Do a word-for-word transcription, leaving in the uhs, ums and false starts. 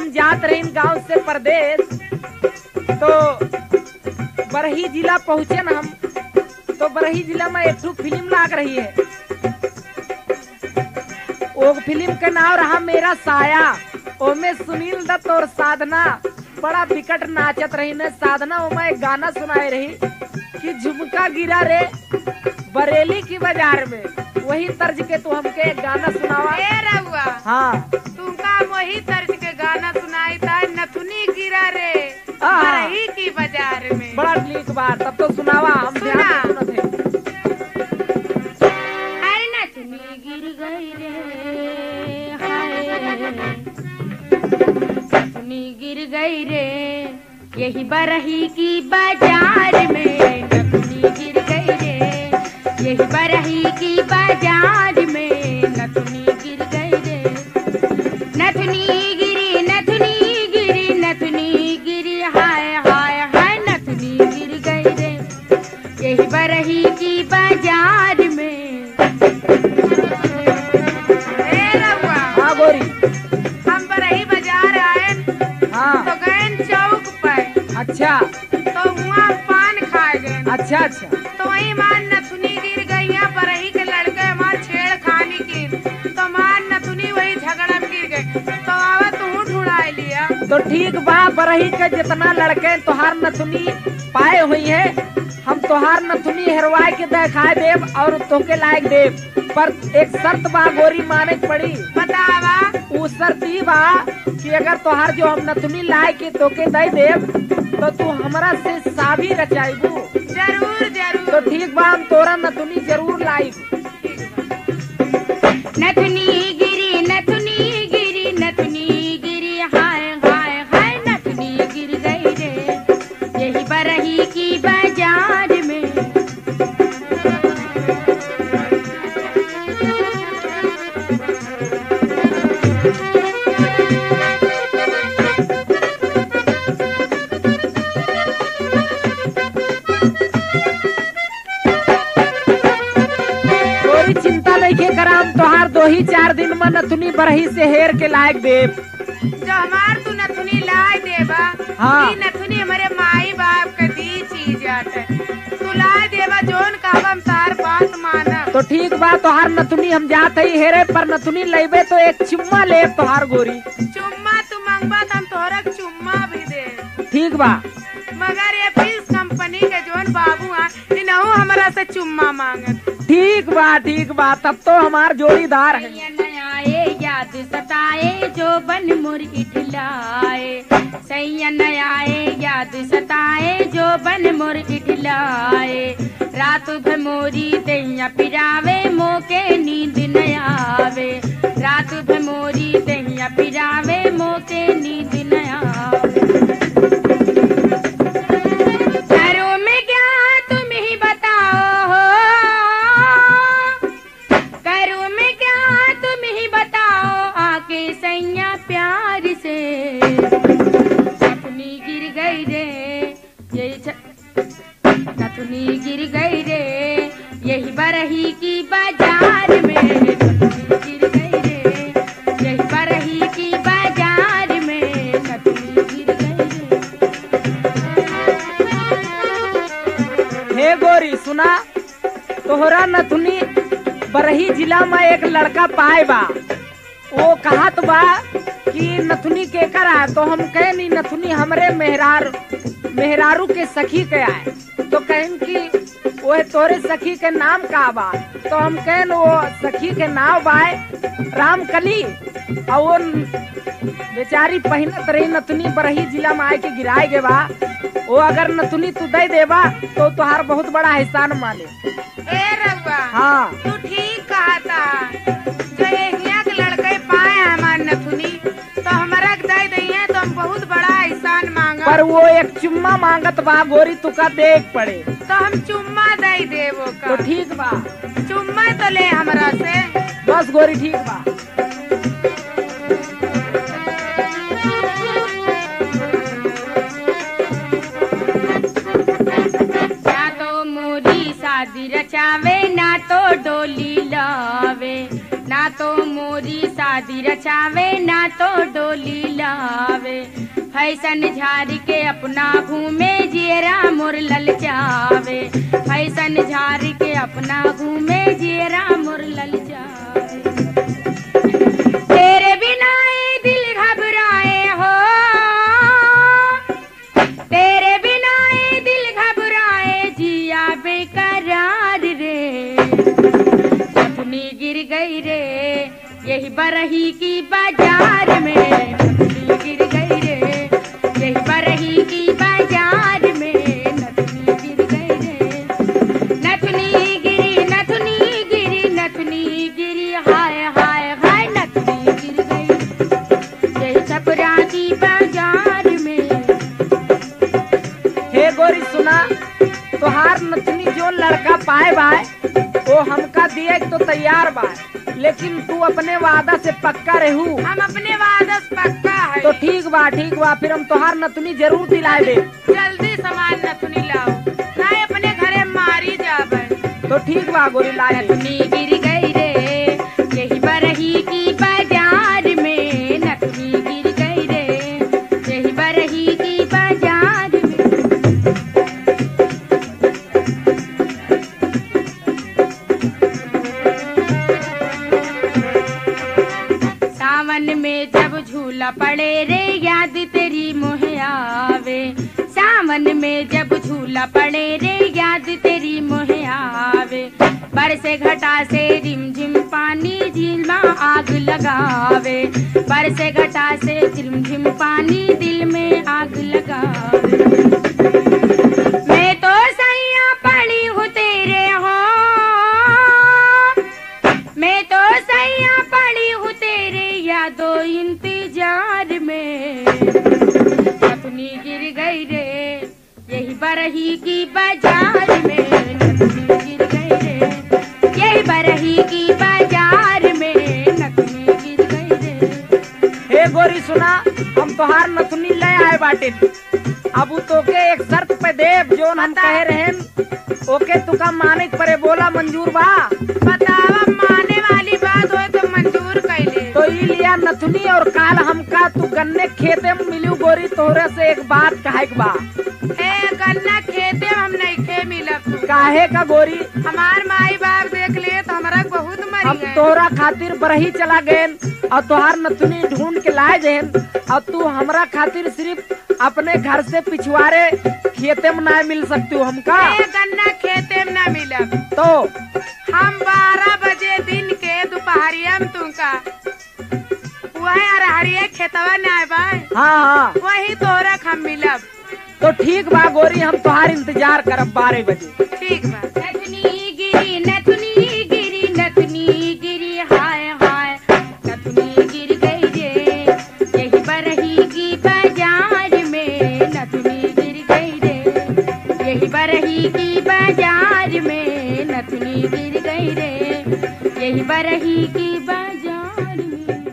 हम जात रही गांव से परदेश, तो बरही जिला पहुंचे न हम, तो बरही जिला में एक ठो फिल्म लाग रही है। वो फिल्म के नाम रहा मेरा साया। ओमे सुनील दत्त और साधना बड़ा विकट नाचत रही ने। साधना ओमे एक गाना सुनाए रही कि झुमका गिरा रे बरेली की बाजार में। वही तर्ज के तू हमके एक गाना सुनावा। ए रहुआ, हाँ तुमका वही तर्ज के गाना सुनाई था, नथुनी गिरा रे हाँ। बरही की बाजार में। बड़ा नीक बात, तब तो सुनावा, हम सुना। ध्यान से सुनत हैं। अरे नथुनी गिर गई रे, हाय नथुनी गिर गई रे यही बरही की बाजार में। नथुनी गिर गई रे यही बरही की बाजार में। नथुनी गिर गई रे, नथुनी गिरी नथुनी गिरी नथुनी गिरी, हाय हाय हाय नथुनी गिर गई रे यही बरही की बाजार में। ए रहुआ, हाँ गोरी, हम बरही बाजार आए हाँ तो गए चौक पर, अच्छा तो वहाँ पान खाए गए। अच्छा अच्छा तो वही मान नथुनी गिर गई है, बरही के लड़के हमार छेड़ खानी की, तो मान नथुनी वही झगड़ा में गिर गए। तो आवा तू ढूंढाई लिया। तो ठीक बा, बरही के जितना लड़के तोहार नथुनी पाए हुई है, हम तोहार नथुनी हेरवाए के दिखाए देव और तोके लायक देव। पर एक शर्त बा गोरी माने के पड़ी। बतावा। वो शर्त ई बा कि अगर तोहार जो हम नथुनी लाए के तोके दे देव, तो तू हमरा से शादी रचाइबू। जरूर जरूर। तो ठीक बा, हम तोरा नथुनी जरूर लाइब। नथुनी गिरी नथुनी गिरी नथुनी गिरी, हाय हाय हाय नथुनी गिर गई रे यही बरही की बाजार में। कोई चिंता नहीं के करा, हम तोहार दो ही चार दिन में नथुनी बरही से हेर के लायक देव। जो हमार तू नथुनी ला देबा, हाँ। ई नथुनी हमारे माई बाप के दी चीज आते, तू ला देबा जोन कहब हम तार बात माना। तो ठीक बा, तोहार नथुनी हम जात ही हेरे, पर नथुनी लेबे तो एक चुम्मा ले तोहार गोरी। चुम्मा तू मांगबा तो हम तोहरा के चुम्मा भी दे, ठीक बा। मगर ये फिल्स कंपनी के जोन बाबू आ इनहू हमरा से चुम्मा मांगत। ठीक बा ठीक बा, तब तो हमार जोड़ीदार है। सैया नयाए याद सताए जो बन मुर इठलाए, सैया नयाए याद सताए जो बन मुर इठलाए। रात भर मोरी दैया पिरावे मोके नींद न आवे। रात भर मोरी दैया पिरावे मोके नींद न आवे। घरों में क्या तुम ही बताओ हो, घरों में क्या तुम ही बताओ आके सैया प्यार से। नथुनी गिर गई रे यही नथुनी गिर गई रे यही बरही की बाजार में। नथुनी गिर गई रे यही बरही की बाजार में। नथुनी गिर गई रे। हे गोरी सुना, तोहरा नथुनी बरही जिला में एक लड़का पाए बा। वो कहत बा कि नथुनी के करा, तो हम कहे नी नथुनी हमरे मेहरार मेहरारू के सखी के आए। तो कहें कि वो तोरे सखी के नाम का बा, तो हम कहें वो सखी के नाम बाय रामकली। और वो बेचारी पहिनत रही नथुनी बरही जिला में आए के गिराए गे बा। वो अगर नथुनी तू दे देबा तो तुहार बहुत बड़ा एहसान माने। ए रघुआ, हाँ तू ठीक कहा था। जो यहाँ के लड़के पाए हमार नथुनी, तो हमारा दे दिए तो हम बहुत बड़ा एहसान मांगा। पर वो एक चुम्मा मांगत बा गोरी, तुका देख पड़े। तो हम चुम्मा दे देवो का। तो ठीक बा, चुम्मा तो ले हमरा से। बस गोरी ठीक बा। या तो मोरी सा शादी रचावे ना तो डोली लावे, ना तो मोरी शादी रचावे ना तो डोली लावे। फैशन झारी के अपना घूमे जियरा मुर ललचावे, फैशन झारी के अपना घूमे जियरा मुर ललचावे। तेरे बिना ये दिल घबराए हो, तेरे बिना ये दिल घबराए जिया बेकरार रे। नथुनी गिर गई रे यही बरही की बाजार में, नथुनी गिर गई रे यही बरही की बाजार में, नथुनी गिर गई रे। नथुनी गिरी नथुनी गिरी नथुनी गिरी हाय हाय हाय, नथुनी गिर गई यही छपरा की बाजार में। हे गोरी सुना, तोहार नथुनी जो लड़का पाए बाय वो हमका दिए तो तैयार बा, लेकिन तू अपने वादा से पक्का रहू। हम अपने वादा से पक्का है। तो ठीक बा ठीक बा, फिर हम तोहार नथुनी जरूर दिलाए दे। जल्दी सामान नथुनी लाओ, ना अपने घरे मारी जावे। तो ठीक बा गोरी लाए। नथुनी गिर गई रे यही बरही की बाजार में, नथुनी गिर गई रे यही बरही की बाजार में। सावन में जब झूला पड़े रे याद तेरी मोहे आवे, सावन में जब झूला पड़े रे याद तेरी मोहे आवे। बरसे घटा से रिमझिम पानी झील में आग लगावे, बरसे घटा से रिमझिम पानी दिल में आग लगावे। मैं तो सैया पड़ी हूँ तेरे हो, मैं तो सैया पड़ी हूँ तेरे यादों इंतजार में। नथुनी गिर गई रे यही बरही की बाजार में, नथुनी गिर गई रे यही बरही की बाजार में, नथुनी गिर गई रे। हे गोरी सुना, हम तोहार नथुनी ले आए बाटे। अब तोके एक शर्त पे देव जोन हम कहे रहेन ओके तुका माने परे, बोला मंजूर बा? बतावा माने वाली बात हो तो मंजूर कैले। तो ई लिया नथुनी और काल हमका तू गन्ने खेते में मिलू गोरी, तोहरे से एक बात कहे के बा। ए गन्ना खेते हम नहीं खे मिलब। काहे का गोरी? हमार माई बाप देख लिए तो हमारा बहुत मरी हम गए। तोहरा खातिर बरही चला गए और तोहार नथुनी ढूंढ के लाए जेन, और तू हमरा खातिर सिर्फ अपने घर से पिछवाड़े खेते में ना मिल सकती हो हमका। ए गन्ना खेते में ना मिलब। तो हम बारह बजे दिन के दोपहरिया में तुमका वही अरहरिया खेतवा न आए बा, हाँ हाँ वही तोहरा हम मिलब। तो ठीक बा गोरी, हम तोहार इंतजार करब बारह बजे। ठीक बा। नथुनी गिरी नथुनी गिरी नथुनी गिरी हाय हाय, नथुनी गिर गई रे यही बरही की बाजार में, नथुनी गिर गई रे यही बरही की बाजार में, नथुनी गिर गई रे यही बरही की बाजार में।